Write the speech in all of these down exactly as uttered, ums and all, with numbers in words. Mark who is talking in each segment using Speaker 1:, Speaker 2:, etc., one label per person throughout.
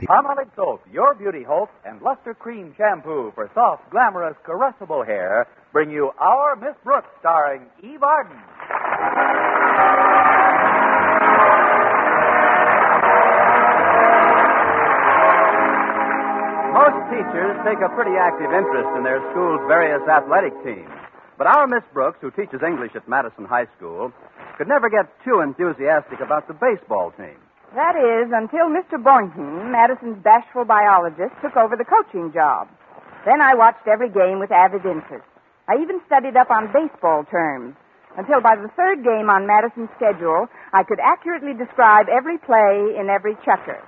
Speaker 1: Palmolive Soap, your beauty hope, and Luster Cream Shampoo for soft, glamorous, caressable hair bring you Our Miss Brooks, starring Eve Arden. Most teachers take a pretty active interest in their school's various athletic teams. But our Miss Brooks, who teaches English at Madison High School, could never get too enthusiastic about the baseball team.
Speaker 2: That is, until Mister Boynton, Madison's bashful biologist, took over the coaching job. Then I watched every game with avid interest. I even studied up on baseball terms, until by the third game on Madison's schedule, I could accurately describe every play in every chukker.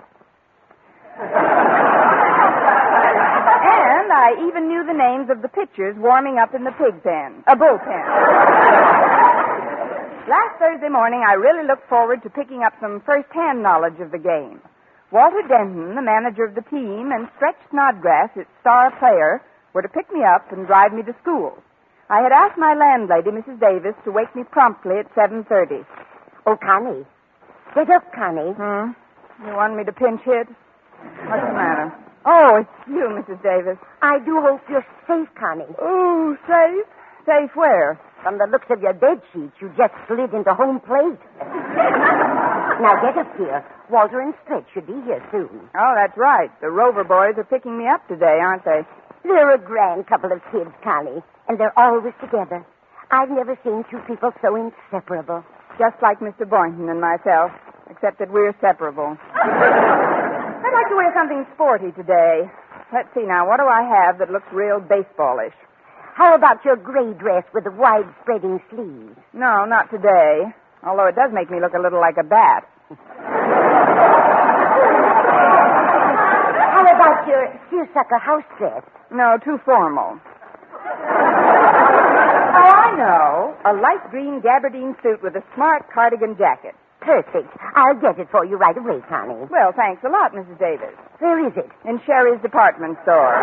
Speaker 2: And I even knew the names of the pitchers warming up in the pig pen, a bullpen. Last Thursday morning, I really looked forward to picking up some first-hand knowledge of the game. Walter Denton, the manager of the team, and Stretch Snodgrass, its star player, were to pick me up and drive me to school. I had asked my landlady, Missus Davis, to wake me promptly at seven thirty.
Speaker 3: Oh, Connie. Get up, Connie.
Speaker 2: Hmm? You want me to pinch hit? What's the matter? Oh, it's you, Missus Davis.
Speaker 3: I do hope you're safe, Connie.
Speaker 2: Oh, safe? Safe where?
Speaker 3: From the looks of your bed sheets, you just slid into home plate. Now get up here. Walter and Stretch should be here soon.
Speaker 2: Oh, that's right. The Rover boys are picking me up today, aren't they?
Speaker 3: They're a grand couple of kids, Connie, and they're always together. I've never seen two people so inseparable.
Speaker 2: Just like Mister Boynton and myself, except that we're separable. I'd like to wear something sporty today. Let's see now, what do I have that looks real baseballish?
Speaker 3: How about your gray dress with the wide-spreading sleeves?
Speaker 2: No, not today. Although it does make me look a little like a bat.
Speaker 3: How about your seersucker house dress?
Speaker 2: No, too formal. Oh, I know. A light green gabardine suit with a smart cardigan jacket.
Speaker 3: Perfect. I'll get it for you right away, Connie.
Speaker 2: Well, thanks a lot, Missus Davis.
Speaker 3: Where is it?
Speaker 2: In Sherry's department store.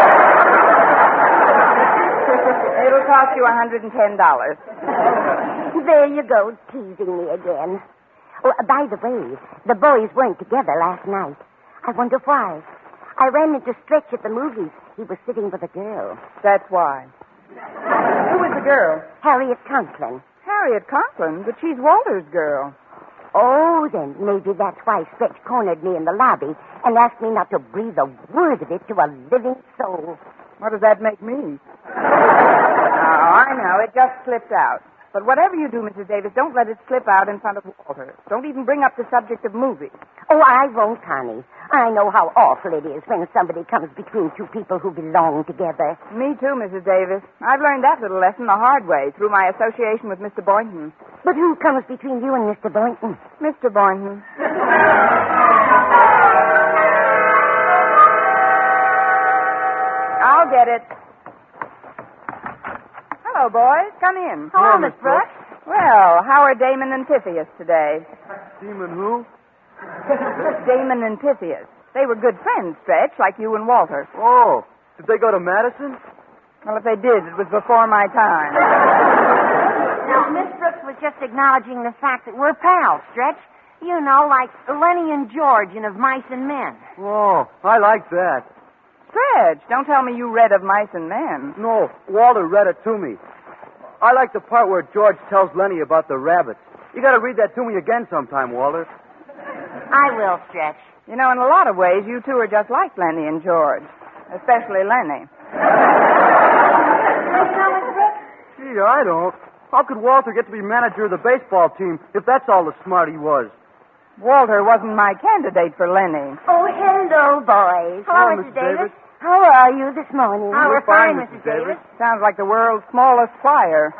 Speaker 2: It'll cost you one hundred ten dollars.
Speaker 3: There you go, teasing me again. Oh, by the way, the boys weren't together last night. I wonder why. I ran into Stretch at the movies. He was sitting with a girl.
Speaker 2: That's why. Who was the girl?
Speaker 3: Harriet Conklin.
Speaker 2: Harriet Conklin? But she's Walter's girl.
Speaker 3: Oh, then maybe that's why Stretch cornered me in the lobby and asked me not to breathe a word of it to a living soul.
Speaker 2: What does that make me? Oh, I know. It just slipped out. But whatever you do, Missus Davis, don't let it slip out in front of Walter. Don't even bring up the subject of movies.
Speaker 3: Oh, I won't, Connie. I know how awful it is when somebody comes between two people who belong together.
Speaker 2: Me too, Missus Davis. I've learned that little lesson the hard way through my association with Mister Boynton.
Speaker 3: But who comes between you and Mister Boynton?
Speaker 2: Mister Boynton. I'll get it. Hello, boys. Come in.
Speaker 3: Hello, Miss Brooks.
Speaker 2: Well, how are Damon and Pythias today?
Speaker 4: Damon who?
Speaker 2: Damon and Pythias. They were good friends, Stretch, like you and Walter.
Speaker 4: Oh, did they go to Madison?
Speaker 2: Well, if they did, it was before my time.
Speaker 5: No, Miss Brooks was just acknowledging the fact that we're pals, Stretch. You know, like Lenny and George in Of Mice and Men.
Speaker 4: Oh, I like that.
Speaker 2: Stretch, don't tell me you read Of Mice and Men.
Speaker 4: No, Walter read it to me. I like the part where George tells Lenny about the rabbits. You got to read that to me again sometime, Walter.
Speaker 5: I will, Stretch.
Speaker 2: You know, in a lot of ways, you two are just like Lenny and George. Especially Lenny.
Speaker 4: Gee, I don't. How could Walter get to be manager of the baseball team if that's all the smart he was?
Speaker 2: Walter wasn't my candidate for Lenny.
Speaker 3: Oh, hello, boys.
Speaker 4: Hello, Missus Davis.
Speaker 3: How are you this morning?
Speaker 5: Oh, we're fine, Missus Davis.
Speaker 2: Sounds like the world's smallest choir.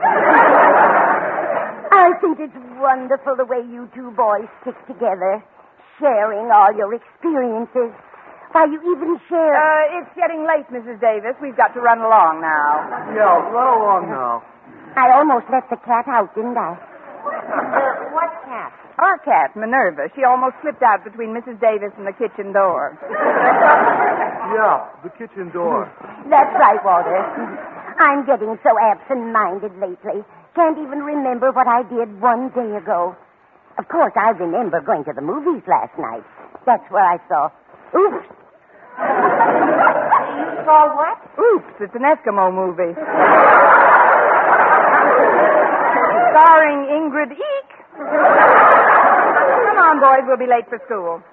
Speaker 3: I think it's wonderful the way you two boys stick together, sharing all your experiences. Why, you even share...
Speaker 2: Uh, it's getting late, Missus Davis. We've got to run along now.
Speaker 4: Yeah, run along now.
Speaker 3: I almost let the cat out, didn't I?
Speaker 5: Uh, what cat?
Speaker 2: Our cat, Minerva, she almost slipped out between Missus Davis and the kitchen door.
Speaker 4: Yeah, the kitchen door.
Speaker 3: That's right, Walter. I'm getting so absent-minded lately. Can't even remember what I did one day ago. Of course, I remember going to the movies last night. That's where I saw
Speaker 2: Oops.
Speaker 5: You called what?
Speaker 2: Oops, it's an Eskimo movie. Starring Ingrid Eek. Come on, boys, we'll be late for school.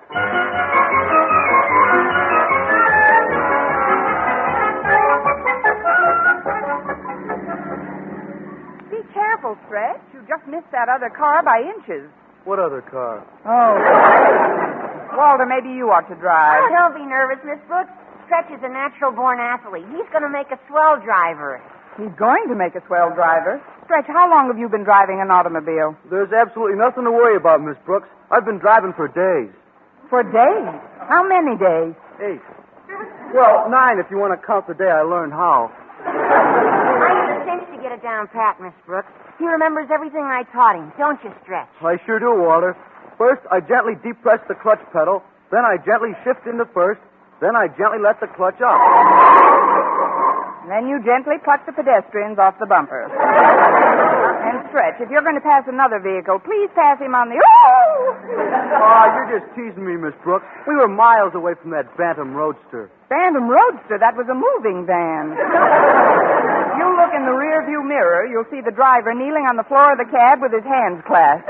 Speaker 2: Be careful, Stretch. You just missed that other car by inches.
Speaker 4: What other car?
Speaker 2: Oh. Walter, maybe you ought to drive.
Speaker 5: Oh, don't be nervous, Miss Brooks. Stretch is a natural-born athlete. He's going to make a swell driver.
Speaker 2: He's going to make a swell driver. Stretch, how long have you been driving an automobile?
Speaker 4: There's absolutely nothing to worry about, Miss Brooks. I've been driving for days.
Speaker 2: For days? How many days?
Speaker 4: Eight. Well, nine if you want to count the day I learned how.
Speaker 5: I use a cinch to get it down pat, Miss Brooks. He remembers everything I taught him, don't you, Stretch?
Speaker 4: I sure do, Walter. First, I gently depress the clutch pedal. Then I gently shift into first. Then I gently let the clutch up.
Speaker 2: Then you gently pluck the pedestrians off the bumper. And Stretch, if you're going to pass another vehicle, please pass him on the... Oh!
Speaker 4: Oh, you're just teasing me, Miss Brooks. We were miles away from that Bantam Roadster.
Speaker 2: Bantam Roadster? That was a moving van. You look in the rear-view mirror, you'll see the driver kneeling on the floor of the cab with his hands clasped.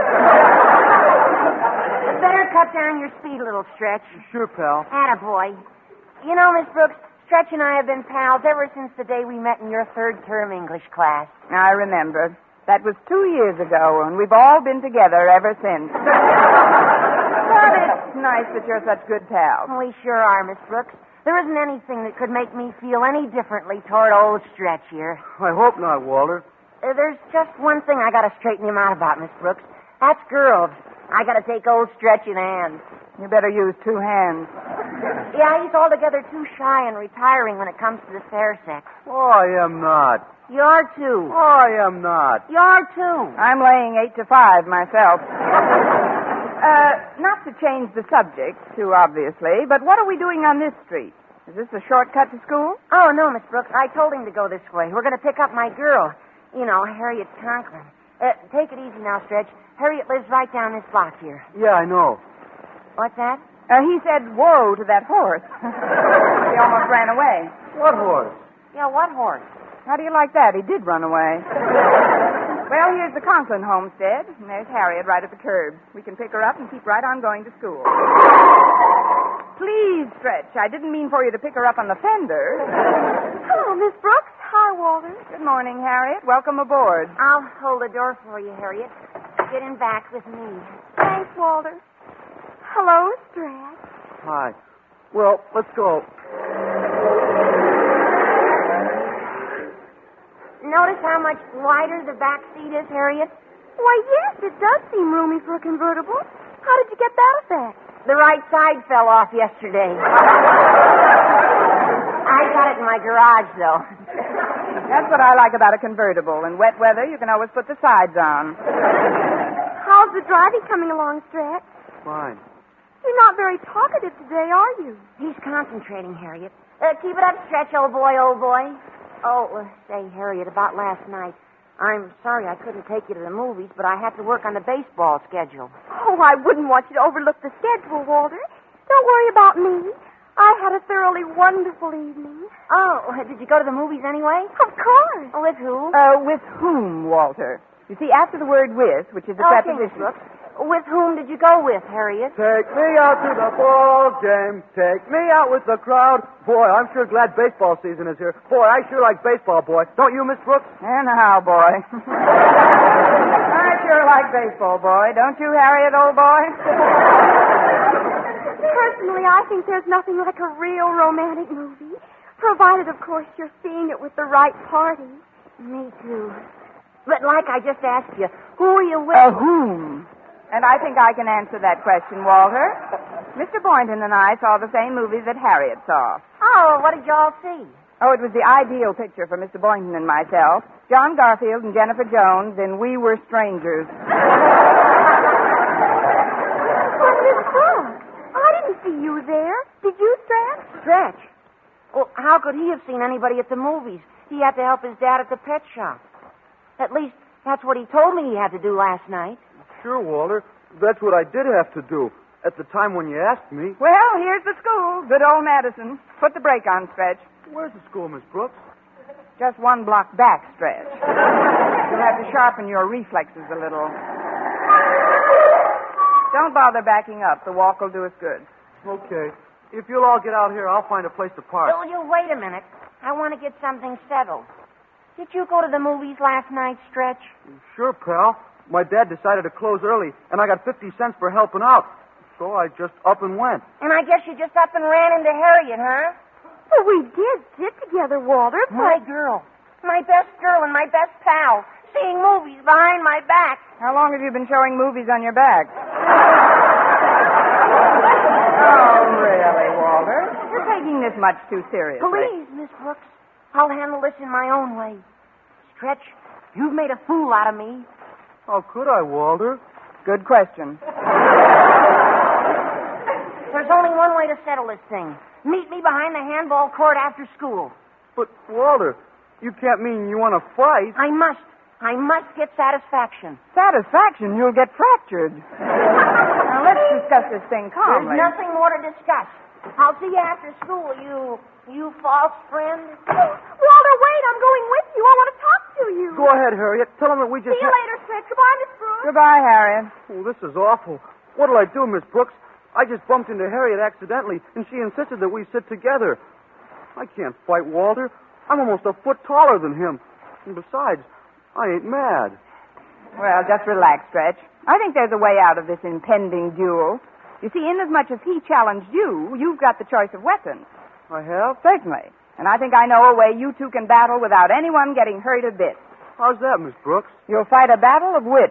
Speaker 5: Better cut down your speed a little, Stretch.
Speaker 4: Sure, pal.
Speaker 5: Attaboy. You know, Miss Brooks, Stretch and I have been pals ever since the day we met in your third-term English class.
Speaker 2: I remember. That was two years ago, and we've all been together ever since. But it's nice that you're such good pals.
Speaker 5: We sure are, Miss Brooks. There isn't anything that could make me feel any differently toward old Stretch here.
Speaker 4: I hope not, Walter.
Speaker 5: Uh, there's just one thing I gotta straighten him out about, Miss Brooks. That's girls. I gotta take old Stretch in hand.
Speaker 2: You better use two hands.
Speaker 5: Yeah, he's altogether too shy and retiring when it comes to the fair sex.
Speaker 4: Oh, I am not.
Speaker 5: You're too.
Speaker 4: Oh, I am not.
Speaker 5: You're too.
Speaker 2: I'm laying eight to five myself. Uh, not to change the subject too obviously, but what are we doing on this street? Is this a shortcut to school?
Speaker 5: Oh, no, Miss Brooks. I told him to go this way. We're gonna pick up my girl. You know, Harriet Conklin. Uh, take it easy now, Stretch. Harriet lives right down this block here.
Speaker 4: Yeah, I know.
Speaker 5: What's that?
Speaker 2: Uh, he said, whoa, to that horse. He almost ran away.
Speaker 4: What horse?
Speaker 5: Yeah, what horse?
Speaker 2: How do you like that? He did run away. Well, here's the Conklin homestead, and there's Harriet right at the curb. We can pick her up and keep right on going to school. Please, Stretch. I didn't mean for you to pick her up on the fender.
Speaker 3: Hello, Miss Brooks. Hi, Walter.
Speaker 2: Good morning, Harriet. Welcome aboard.
Speaker 5: I'll hold the door for you, Harriet. Get in back with me.
Speaker 3: Thanks, Walter. Hello, Stretch.
Speaker 4: Hi. Well, let's go.
Speaker 5: Notice how much wider the back seat is, Harriet?
Speaker 3: Why, yes, it does seem roomy for a convertible. How did you get that effect?
Speaker 5: The right side fell off yesterday. I got it in my garage, though.
Speaker 2: That's what I like about a convertible. In wet weather, you can always put the sides on.
Speaker 3: How's the driving coming along, Stretch?
Speaker 4: Fine.
Speaker 3: You're not very talkative today, are you?
Speaker 5: He's concentrating, Harriet. Uh, keep it up, Stretch, old boy, old boy. Oh, uh, say, Harriet, about last night. I'm sorry I couldn't take you to the movies, but I had to work on the baseball schedule.
Speaker 3: Oh, I wouldn't want you to overlook the schedule, Walter. Don't worry about me. I had a thoroughly wonderful evening.
Speaker 5: Oh, did you go to the movies anyway?
Speaker 3: Of course.
Speaker 5: With who?
Speaker 2: Uh, with whom, Walter? You see, after the word with, which is a
Speaker 5: Okay, Miss
Speaker 2: preposition...
Speaker 5: Brooks. With whom did you go with, Harriet?
Speaker 4: Take me out to the ball game. Take me out with the crowd. Boy, I'm sure glad baseball season is here. Boy, I sure like baseball, boy. Don't you, Miss Brooks?
Speaker 2: And how, boy? I sure like baseball, boy. Don't you, Harriet, old boy?
Speaker 3: Personally, I think there's nothing like a real romantic movie, provided, of course, you're seeing it with the right party.
Speaker 5: Me too. But like I just asked you, who are you with?
Speaker 2: Uh, whom? And I think I can answer that question, Walter. Mister Boynton and I saw the same movie that Harriet saw.
Speaker 5: Oh, what did y'all see?
Speaker 2: Oh, it was the ideal picture for Mister Boynton and myself. John Garfield and Jennifer Jones in We Were Strangers.
Speaker 3: But, Miss Brooks, I didn't see you there. Did you, Stretch?
Speaker 5: Stretch? Well, how could he have seen anybody at the movies? He had to help his dad at the pet shop. At least, that's what he told me he had to do last night.
Speaker 4: Sure, Walter. That's what I did have to do. at the time when you asked me.
Speaker 2: Well, here's the school. Good old Madison. Put the brake on, Stretch.
Speaker 4: Where's the school, Miss Brooks?
Speaker 2: Just one block back, Stretch. You'll have to sharpen your reflexes a little. Don't bother backing up. The walk will do us good.
Speaker 4: Okay. If you'll all get out here, I'll find a place to park.
Speaker 5: Will you wait a minute? I want to get something settled. Did you go to the movies last night, Stretch?
Speaker 4: Sure, pal. My dad decided to close early, and I got fifty cents for helping out. So I just up and went.
Speaker 5: And I guess you just up and ran into Harriet, huh?
Speaker 3: Well, we did sit together, Walter.
Speaker 5: My girl. My best girl and my best pal. Seeing movies behind my back.
Speaker 2: How long have you been showing movies on your back? Oh, really, Walter? You're taking this much too seriously.
Speaker 5: Please, Miss Brooks. I'll handle this in my own way. Stretch, you've made a fool out of me.
Speaker 4: How could I, Walter?
Speaker 2: Good question.
Speaker 5: There's only one way to settle this thing. Meet me behind the handball court after school.
Speaker 4: But, Walter, you can't mean you want to fight.
Speaker 5: I must. I must get satisfaction.
Speaker 2: Satisfaction? You'll get fractured. Now, let's discuss this thing calmly.
Speaker 5: There's nothing more to discuss. I'll see you after school, you... you false friend.
Speaker 3: Walter, wait. I'm going with you. I want to talk to you.
Speaker 4: Go ahead, Harriet. Tell him that we just...
Speaker 3: See you
Speaker 4: ha-
Speaker 3: later, Stretch. Goodbye, Miss Brooks.
Speaker 2: Goodbye, Harriet.
Speaker 4: Oh, this is awful. What'll I do, Miss Brooks? I just bumped into Harriet accidentally, and she insisted that we sit together. I can't fight Walter. I'm almost a foot taller than him. And besides, I ain't mad.
Speaker 2: Well, just relax, Stretch. I think there's a way out of this impending duel. You see, inasmuch as he challenged you, you've got the choice of weapons.
Speaker 4: I have?
Speaker 2: Certainly. And I think I know a way you two can battle without anyone getting hurt a bit.
Speaker 4: How's that, Miss Brooks?
Speaker 2: You'll fight a battle of wits.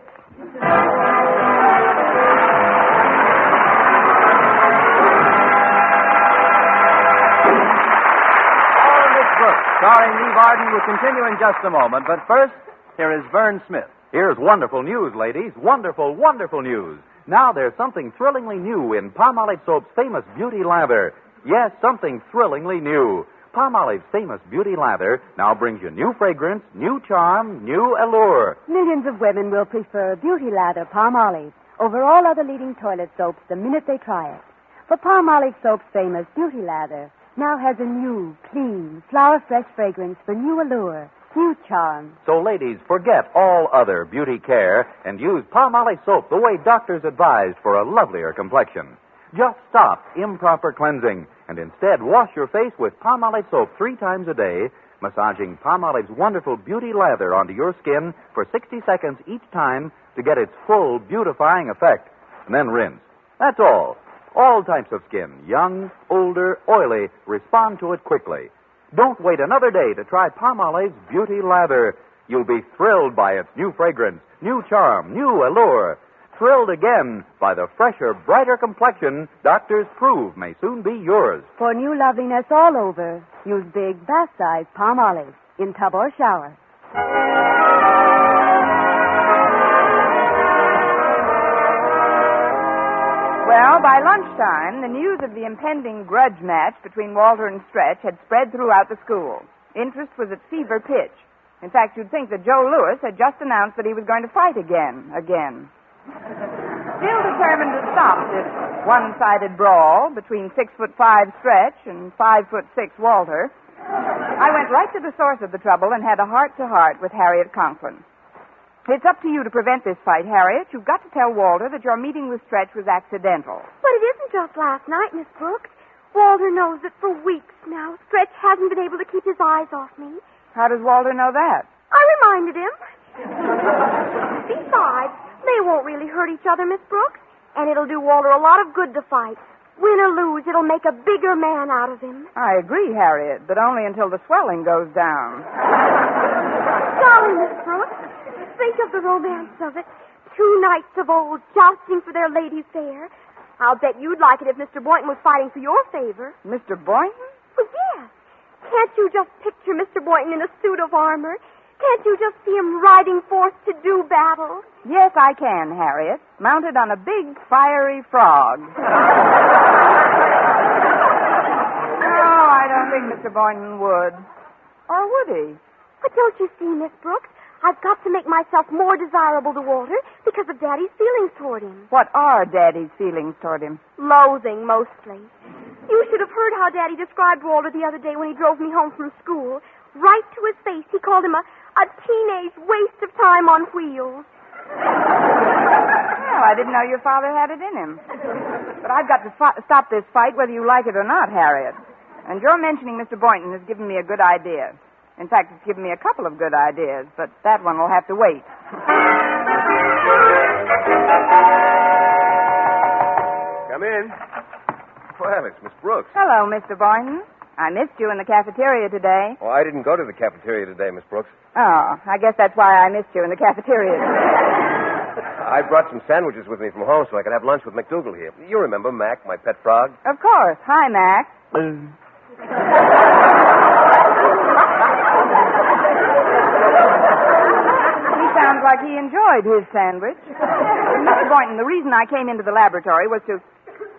Speaker 1: Starring Eve Arden will continue in just a moment, but first, here is Vern Smith. Here's wonderful news, ladies. Wonderful, wonderful news. Now there's something thrillingly new in Palmolive Soap's famous beauty lather. Yes, something thrillingly new. Palmolive's famous beauty lather now brings you new fragrance, new charm, new allure.
Speaker 6: Millions of women will prefer Beauty Lather Palmolive over all other leading toilet soaps the minute they try it. For Palmolive Soap's famous Beauty Lather now has a new, clean, flower-fresh fragrance for new allure, new charm.
Speaker 1: So, ladies, forget all other beauty care and use Palmolive soap the way doctors advised for a lovelier complexion. Just stop improper cleansing and instead wash your face with Palmolive soap three times a day, massaging Palmolive's wonderful beauty lather onto your skin for sixty seconds each time to get its full beautifying effect. And then rinse. That's all. All types of skin, young, older, oily, respond to it quickly. Don't wait another day to try Palmolive's Beauty Lather. You'll be thrilled by its new fragrance, new charm, new allure. Thrilled again by the fresher, brighter complexion doctors prove may soon be yours.
Speaker 6: For new loveliness all over, use big bath-size Palmolive in tub or shower.
Speaker 2: Well, by lunchtime, the news of the impending grudge match between Walter and Stretch had spread throughout the school. Interest was at fever pitch. In fact, you'd think that Joe Lewis had just announced that he was going to fight again, again. Still determined to stop this one-sided brawl between six foot five Stretch and five foot six Walter, I went right to the source of the trouble and had a heart-to-heart with Harriet Conklin. It's up to you to prevent this fight, Harriet. You've got to tell Walter that your meeting with Stretch was accidental.
Speaker 3: But it isn't just last night, Miss Brooks. Walter knows that for weeks now, Stretch hasn't been able to keep his eyes off me.
Speaker 2: How does Walter know that?
Speaker 3: I reminded him. Besides, they won't really hurt each other, Miss Brooks. And it'll do Walter a lot of good to fight. Win or lose, it'll make a bigger man out of him.
Speaker 2: I agree, Harriet, but only until the swelling goes down.
Speaker 3: Golly, Miss Brooks. Think of the romance of it. Two knights of old jousting for their ladies fair. I'll bet you'd like it if Mister Boynton was fighting for your favor.
Speaker 2: Mister Boynton?
Speaker 3: Well, yes. Can't you just picture Mister Boynton in a suit of armor? Can't you just see him riding forth to do battle?
Speaker 2: Yes, I can, Harriet. Mounted on a big, fiery frog. No, I don't think Mister Boynton would. Or would he?
Speaker 3: But don't you see, Miss Brooks?
Speaker 7: I've got to make myself more desirable to Walter because of Daddy's feelings toward him.
Speaker 2: What are Daddy's feelings toward him?
Speaker 7: Loathing, mostly. You should have heard how Daddy described Walter the other day when he drove me home from school. Right to his face, he called him a, a teenage waste of time on wheels.
Speaker 2: Well, I didn't know your father had it in him. But I've got to fi- stop this fight whether you like it or not, Harriet. And your mentioning Mister Boynton has given me a good idea. In fact, it's given me a couple of good ideas, but that one will have to wait.
Speaker 8: Come in. Well, it's Miss Brooks.
Speaker 2: Hello, Mister Boynton. I missed you in the cafeteria today.
Speaker 8: Oh, I didn't go to the cafeteria today, Miss Brooks.
Speaker 2: Oh, I guess that's why I missed you in the cafeteria today.
Speaker 8: I brought some sandwiches with me from home so I could have lunch with McDougal here. You remember Mac, my pet frog?
Speaker 2: Of course. Hi, Mac. Sounds like he enjoyed his sandwich. Mister Boynton, the reason I came into the laboratory was to...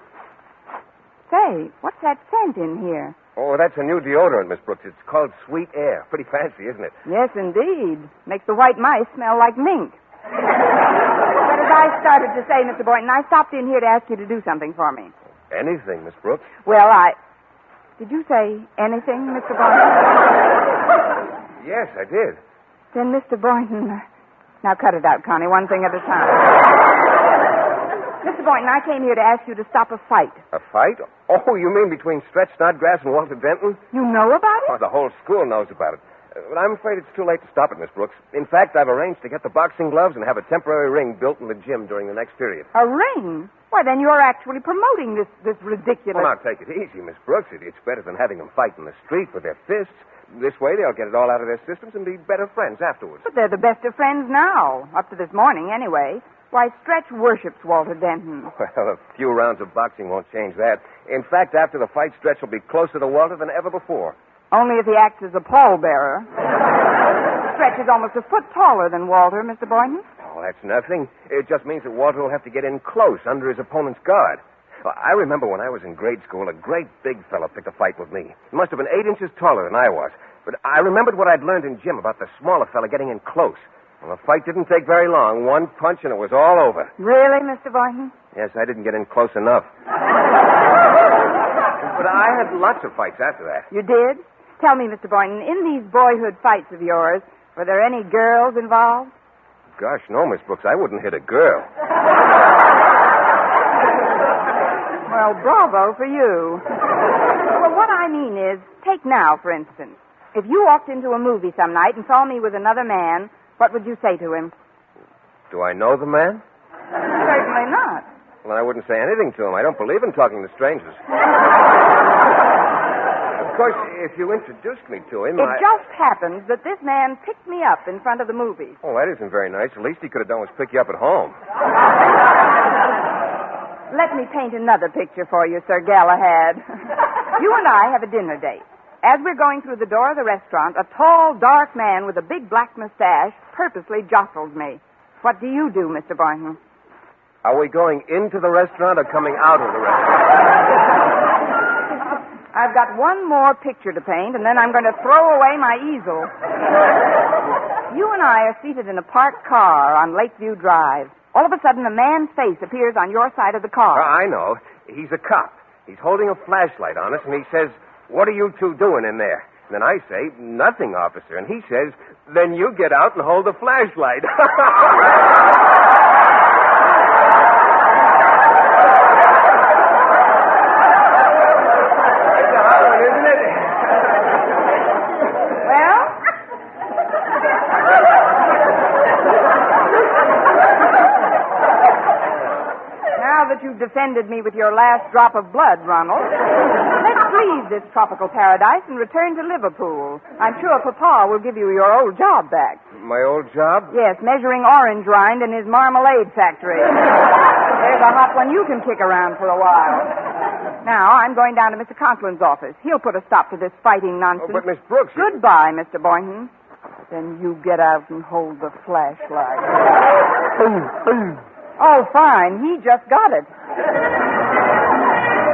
Speaker 2: Say, what's that scent in here?
Speaker 8: Oh, that's a new deodorant, Miss Brooks. It's called Sweet Air. Pretty fancy, isn't it?
Speaker 2: Yes, indeed. Makes the white mice smell like mink. But as I started to say, Mister Boynton, I stopped in here to ask you to do something for me.
Speaker 8: Anything, Miss Brooks?
Speaker 2: Well, I... Did you say anything, Mister Boynton?
Speaker 8: Yes, I did.
Speaker 2: Then, Mister Boynton... Now, cut it out, Connie, one thing at a time. Mister Boynton, I came here to ask you to stop a fight.
Speaker 8: A fight? Oh, you mean between Stretch Snodgrass and Walter Denton?
Speaker 2: You know about it?
Speaker 8: Oh, the whole school knows about it. Uh, but I'm afraid it's too late to stop it, Miss Brooks. In fact, I've arranged to get the boxing gloves and have a temporary ring built in the gym during the next period.
Speaker 2: A ring? Why, then you're actually promoting this, this ridiculous...
Speaker 8: Well, now, take it easy, Miss Brooks. It, it's better than having them fight in the street with their fists. This way, they'll get it all out of their systems and be better friends afterwards.
Speaker 2: But they're the best of friends now. Up to this morning, anyway. Why, Stretch worships Walter Denton.
Speaker 8: Well, a few rounds of boxing won't change that. In fact, after the fight, Stretch will be closer to Walter than ever before.
Speaker 2: Only if he acts as a pallbearer. Stretch is almost a foot taller than Walter, Mister Boynton.
Speaker 8: Oh, that's nothing. It just means that Walter will have to get in close under his opponent's guard. Well, I remember when I was in grade school, a great big fellow picked a fight with me. He must have been eight inches taller than I was. But I remembered what I'd learned in gym about the smaller fella getting in close. Well, the fight didn't take very long. One punch and it was all over.
Speaker 2: Really, Mister Boynton?
Speaker 8: Yes, I didn't get in close enough. But I had lots of fights after that.
Speaker 2: You did? Tell me, Mister Boynton, in these boyhood fights of yours, were there any girls involved?
Speaker 8: Gosh, no, Miss Brooks. I wouldn't hit a girl.
Speaker 2: Well, bravo for you. Well, what I mean is, take now, for instance. If you walked into a movie some night and saw me with another man, what would you say to him?
Speaker 8: Do I know the man?
Speaker 2: Certainly not.
Speaker 8: Well, I wouldn't say anything to him. I don't believe in talking to strangers. Of course, if you introduced me to him,
Speaker 2: It
Speaker 8: I...
Speaker 2: just happens that this man picked me up in front of the movie.
Speaker 8: Oh, that isn't very nice. The least he could have done was pick you up at home.
Speaker 2: Let me paint another picture for you, Sir Galahad. You and I have a dinner date. As we're going through the door of the restaurant, a tall, dark man with a big black mustache purposely jostles me. What do you do, Mister Boynton?
Speaker 8: Are we going into the restaurant or coming out of the restaurant?
Speaker 2: I've got one more picture to paint, and then I'm going to throw away my easel. You and I are seated in a parked car on Lakeview Drive. All of a sudden, a man's face appears on your side of the car.
Speaker 8: Uh, I know. He's a cop. He's holding a flashlight on us, and he says, "What are you two doing in there?" And then I say, "Nothing, officer." And he says, "Then you get out and hold the flashlight." It's a hot one, isn't it?
Speaker 2: Well? Now that you've defended me with your last drop of blood, Ronald, let's leave this tropical paradise and return to Liverpool. I'm sure Papa will give you your old job back.
Speaker 8: My old job?
Speaker 2: Yes, measuring orange rind in his marmalade factory. There's a hot one you can kick around for a while. Now, I'm going down to Mister Conklin's office. He'll put a stop to this fighting nonsense.
Speaker 8: Oh, but, Miss Brooks... you-
Speaker 2: Goodbye, Mister Boynton. Then you get out and hold the flashlight. Oh, fine. He just got it.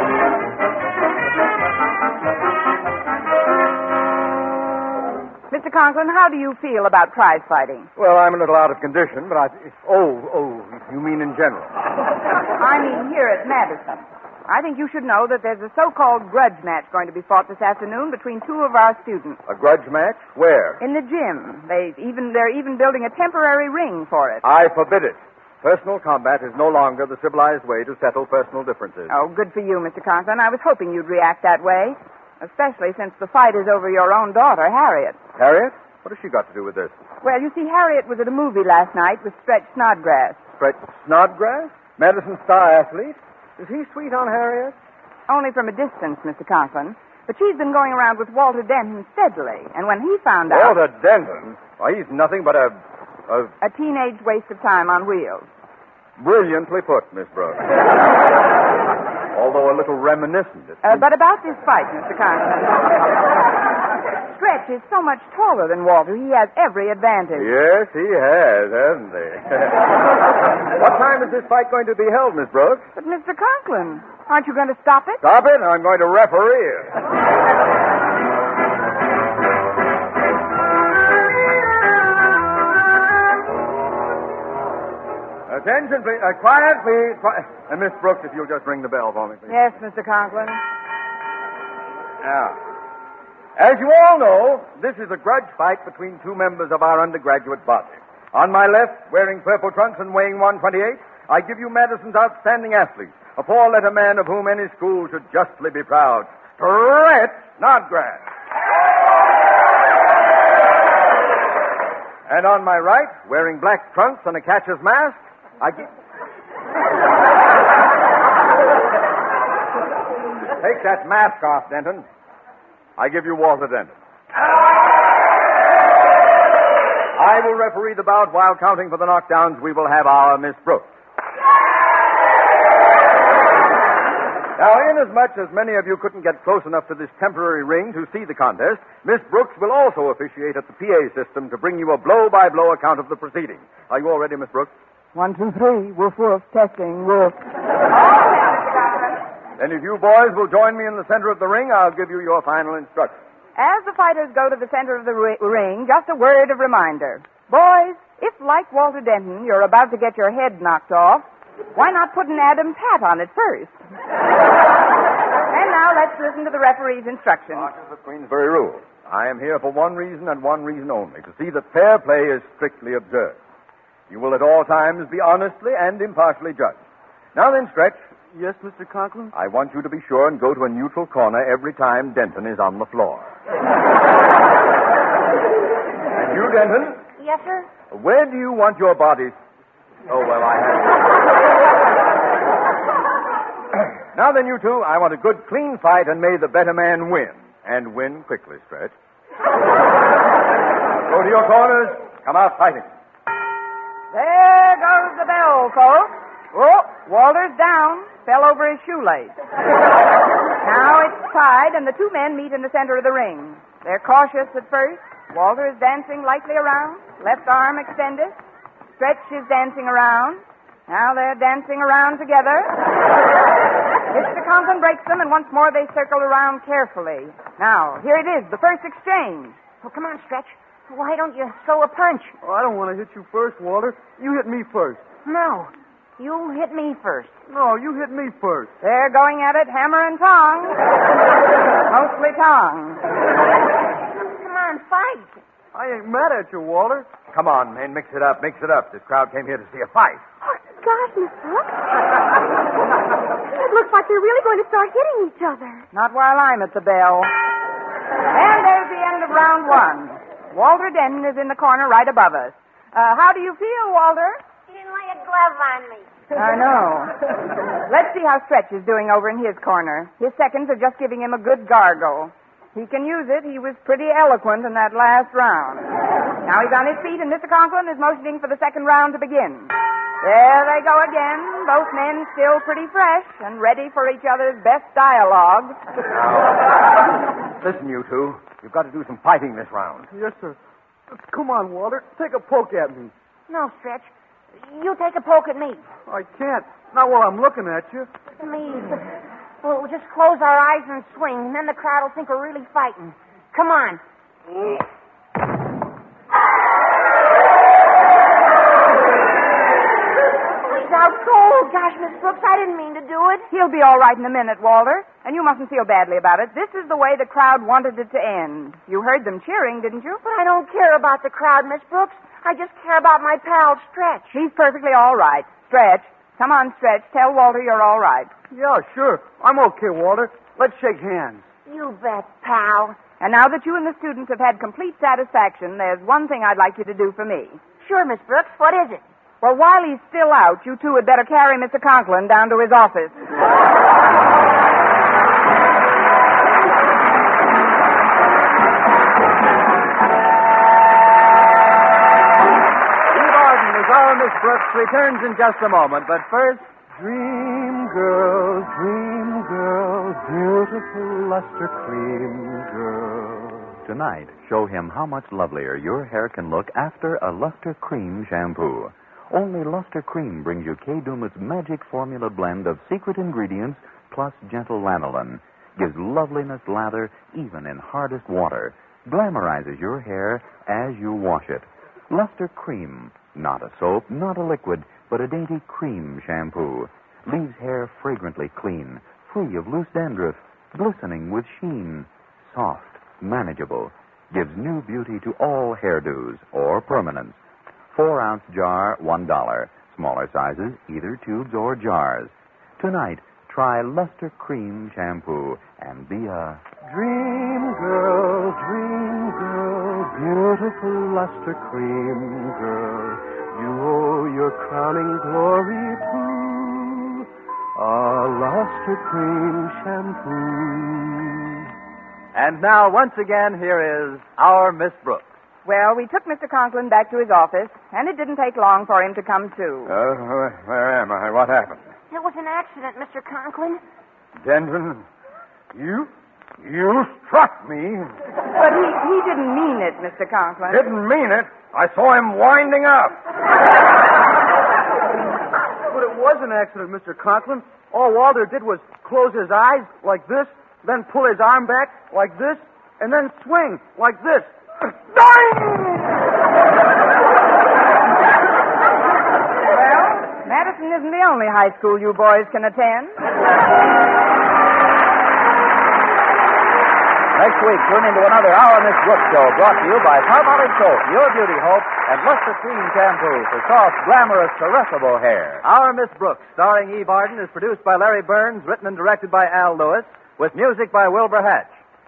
Speaker 2: Mister Conklin, how do you feel about prize fighting?
Speaker 9: Well, I'm a little out of condition, but I... Oh, oh, you mean in general?
Speaker 2: I mean here at Madison. I think you should know that there's a so-called grudge match going to be fought this afternoon between two of our students.
Speaker 9: A grudge match? Where?
Speaker 2: In the gym. They even they're even building a temporary ring for it.
Speaker 9: I forbid it. Personal combat is no longer the civilized way to settle personal differences.
Speaker 2: Oh, good for you, Mister Conklin. I was hoping you'd react that way, especially since the fight is over your own daughter, Harriet.
Speaker 9: Harriet? What has she got to do with this?
Speaker 2: Well, you see, Harriet was at a movie last night with Stretch Snodgrass.
Speaker 9: Stretch Snodgrass? Madison star athlete? Is he sweet on Harriet?
Speaker 2: Only from a distance, Mister Conklin. But she's been going around with Walter Denton steadily, and when he found out...
Speaker 9: Walter Denton? Why, he's nothing but a... A,
Speaker 2: a teenage waste of time on wheels.
Speaker 9: Brilliantly put, Miss Brooks. Although a little reminiscent.
Speaker 2: Uh, but about this fight, Mister Conklin. Stretch is so much taller than Walter, he has every advantage.
Speaker 9: Yes, he has, hasn't he? What time is this fight going to be held, Miss Brooks?
Speaker 2: But, Mister Conklin, aren't you going to stop it?
Speaker 9: Stop it? I'm going to referee it. Attention, please. Uh, quiet, please. Quiet. And Miss Brooks, if you'll just ring the bell for me, please.
Speaker 2: Yes, Mister Conklin.
Speaker 9: Now, as you all know, this is a grudge fight between two members of our undergraduate body. On my left, wearing purple trunks and weighing one twenty-eight, I give you Madison's outstanding athlete, a four-letter man of whom any school should justly be proud. Stretch Snodgrass. And on my right, wearing black trunks and a catcher's mask, I give... Take that mask off, Denton. I give you Walter Denton. I will referee the bout while counting for the knockdowns. We will have our Miss Brooks. Now, inasmuch as many of you couldn't get close enough to this temporary ring to see the contest, Miss Brooks will also officiate at the P A system to bring you a blow-by-blow account of the proceedings. Are you all ready, Miss Brooks?
Speaker 2: One, two, three. Woof, woof. Testing. Woof.
Speaker 9: Then if you boys will join me in the center of the ring, I'll give you your final instructions.
Speaker 2: As the fighters go to the center of the ri- ring, just a word of reminder. Boys, if, like Walter Denton, you're about to get your head knocked off, why not put an Adam's hat on it first? And now let's listen to the referee's instructions.
Speaker 9: Marches of Queensbury rules. I am here for one reason and one reason only, to see that fair play is strictly observed. You will at all times be honestly and impartially judged. Now then, Stretch.
Speaker 4: Yes, Mister Conklin?
Speaker 9: I want you to be sure and go to a neutral corner every time Denton is on the floor. And you, Denton?
Speaker 5: Yes, sir?
Speaker 9: Where do you want your body? Oh, well, I have... Now then, you two, I want a good, clean fight, and may the better man win. And win quickly, Stretch. Go to your corners. Come out fighting.
Speaker 2: There goes the bell, folks. Oh, Walter's down. Fell over his shoelace. Now it's tied, and the two men meet in the center of the ring. They're cautious at first. Walter is dancing lightly around, left arm extended. Stretch is dancing around. Now they're dancing around together. Mister Conklin breaks them, and once more they circle around carefully. Now, here it is, the first exchange.
Speaker 5: Well, come on, Stretch. Why don't you throw a punch?
Speaker 4: Oh, I don't want to hit you first, Walter. You hit me first.
Speaker 5: No. You hit me first.
Speaker 4: No, you hit me first.
Speaker 2: They're going at it hammer and tong. Mostly tong.
Speaker 5: Come on, fight.
Speaker 4: I ain't mad at you, Walter.
Speaker 9: Come on, man, mix it up, mix it up. This crowd came here to see a fight.
Speaker 7: Oh, gosh, Miss Brooks. It looks like they're really going to start hitting each other.
Speaker 2: Not while I'm at the bell. And there's the end of round one. Walter Denton is in the corner right above us. Uh, how do you feel, Walter?
Speaker 3: You didn't lay a glove on me.
Speaker 2: I know. Let's see how Stretch is doing over in his corner. His seconds are just giving him a good gargle. He can use it. He was pretty eloquent in that last round. Now he's on his feet, and Mister Conklin is motioning for the second round to begin. There they go again, both men still pretty fresh and ready for each other's best dialogue.
Speaker 9: Now, listen, you two. You've got to do some fighting this round.
Speaker 4: Yes, sir. Come on, Walter. Take a poke at me.
Speaker 5: No, Stretch. You take a poke at me.
Speaker 4: I can't. Not while I'm looking at you.
Speaker 5: Please. We'll just close our eyes and swing, and then the crowd will think we're really fighting. Come on. gosh, Miss Brooks, I didn't mean to do it.
Speaker 2: He'll be all right in a minute, Walter. And you mustn't feel badly about it. This is the way the crowd wanted it to end. You heard them cheering, didn't you?
Speaker 5: But I don't care about the crowd, Miss Brooks. I just care about my pal, Stretch.
Speaker 2: He's perfectly all right. Stretch. Come on, Stretch. Tell Walter you're all right.
Speaker 4: Yeah, sure. I'm okay, Walter. Let's shake hands.
Speaker 5: You bet, pal.
Speaker 2: And now that you and the students have had complete satisfaction, there's one thing I'd like you to do for me.
Speaker 5: Sure, Miss Brooks. What is it?
Speaker 2: Well, while he's still out, you two had better carry Mister Conklin down to his office.
Speaker 1: Eve Arden as our Miss Brooks returns in just a moment, but first...
Speaker 10: Dream girl, dream girl, beautiful luster cream girl.
Speaker 11: Tonight, show him how much lovelier your hair can look after a Luster Cream shampoo. Only Luster Cream brings you Kay Daumit's magic formula blend of secret ingredients plus gentle lanolin. Gives loveliness lather even in hardest water. Glamorizes your hair as you wash it. Luster Cream. Not a soap, not a liquid, but a dainty cream shampoo. Leaves hair fragrantly clean, free of loose dandruff, glistening with sheen. Soft, manageable. Gives new beauty to all hairdos or permanents. Four-ounce jar, one dollar. Smaller sizes, either tubes or jars. Tonight, try Luster Cream Shampoo and be a
Speaker 10: Dream girl, dream girl, beautiful luster cream girl. You owe your crowning glory to a luster cream shampoo.
Speaker 1: And now, once again, here is our Miss Brooks.
Speaker 2: Well, we took Mister Conklin back to his office, and it didn't take long for him to come to.
Speaker 9: Uh, where am I? What happened?
Speaker 5: It was an accident, Mister Conklin.
Speaker 9: Denton, you, you struck me.
Speaker 2: But he, he didn't mean it, Mister Conklin.
Speaker 9: Didn't mean it. I saw him winding up.
Speaker 4: But it was an accident, Mister Conklin. All Walter did was close his eyes like this, then pull his arm back like this, and then swing like this.
Speaker 2: Well, Madison isn't the only high school you boys can attend.
Speaker 1: Next week, tune into another Our Miss Brooks show brought to you by Palmolive Soap, Your Beauty Hope, and Luster Cream Shampoo for soft, glamorous, caressable hair. Our Miss Brooks, starring Eve Arden, is produced by Larry Burns, written and directed by Al Lewis, with music by Wilbur Hatch.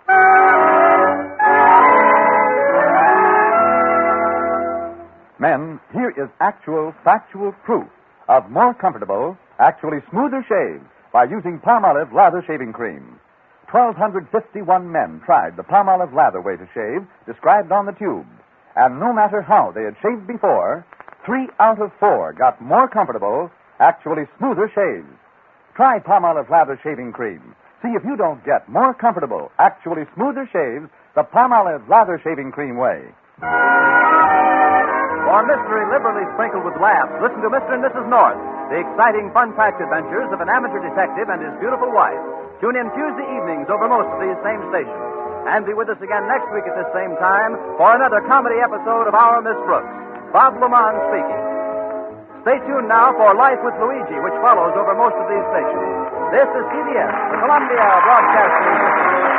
Speaker 11: Men, here is actual, factual proof of more comfortable, actually smoother shave by using Palmolive Lather Shaving Cream. one thousand two hundred fifty-one men tried the Palmolive Lather way to shave described on the tube. And no matter how they had shaved before, three out of four got more comfortable, actually smoother shaves. Try Palmolive Lather Shaving Cream. See if you don't get more comfortable, actually smoother shaves the Palmolive Lather Shaving Cream way.
Speaker 1: For mystery liberally sprinkled with laughs, listen to Mister and Missus North, the exciting, fun-packed adventures of an amateur detective and his beautiful wife. Tune in Tuesday evenings over most of these same stations. And be with us again next week at this same time for another comedy episode of Our Miss Brooks. Bob Lamont speaking. Stay tuned now for Life with Luigi, which follows over most of these stations. This is C B S, the Columbia Broadcasting System.